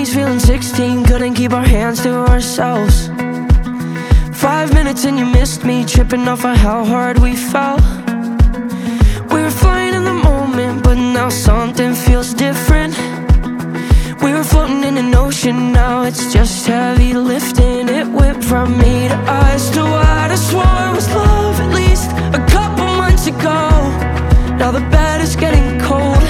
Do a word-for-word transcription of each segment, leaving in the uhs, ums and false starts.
twenties feeling sixteen, couldn't keep our hands to ourselves. Five minutes and you missed me, tripping off of how hard we fell. We were flying in the moment, but now something feels different. We were floating in an ocean, now it's just heavy lifting. It whipped from me to us to what I swore was love at least a couple months ago. Now the bed is getting cold.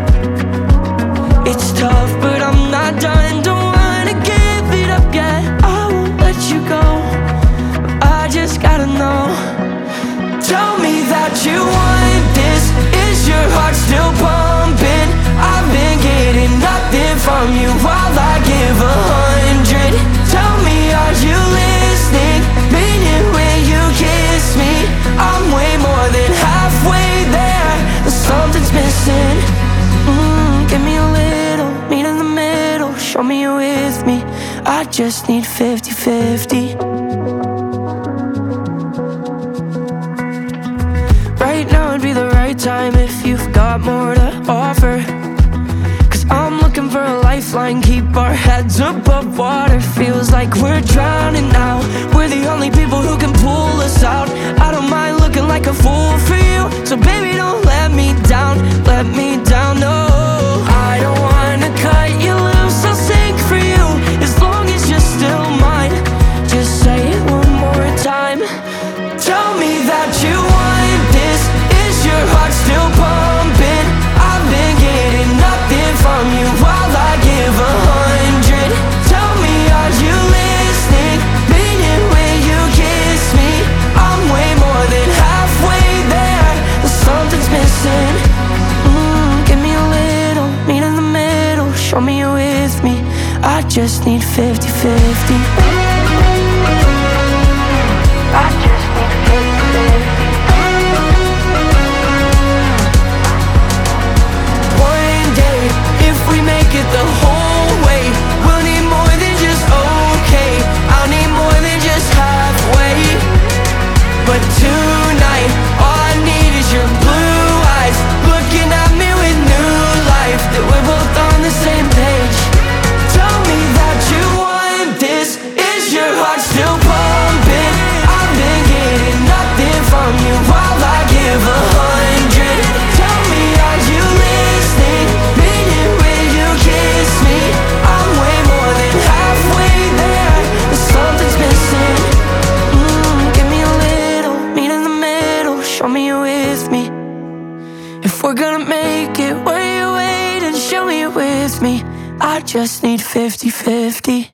It's tough, but I'm not done. Don't wanna give it up yet, I won't let you go. I just gotta know. Tell me that you want this. Is your heart still pumping? I've been getting nothing from you while I give a hundred. Tell me, are you listening? Mean it when you kiss me. I'm way more than halfway there, but something's missing. mm, Give me a little, meet in the middle. Show me you're with me, I just need fifty fifty. Right now would be the right time if you've got more to offer. Cause I'm looking for a lifeline, keep our heads above water. Feels like we're drowning now, we're the only people who can pull us out. I don't mind looking like a fool for you, so baby don't let me down, let me down, no. I don't wanna cut you loose, I'll sink for you as long as you're still mine. Just say it one more time. Tell me that you want this. Is your heart still pumping? I've been getting nothing from you while I give a hundred. Tell me, are you listening? Mean it when you kiss me. I'm way more than halfway there, but something's missing. mm, Give me a little, meet in the middle. Show me you're with me, I just need fifty fifty. I just need fifty fifty. One day, if we make it the whole way, we'll need more than just okay. I'll need more than just halfway. But tonight, all I need is your blue eyes, looking at me with new life, that we're both on the same page. Tell me that you want this. Is your heart still pumping? I've been getting nothing from you while I give a hundred. Tell me, are you listening? Mean it when you kiss me. I'm way more than halfway there, but something's missing. mm, Give me a little, meet in the middle. Show me you're with me. If we're gonna make it, where you wait and show me you're with me. I just need fifty fifty.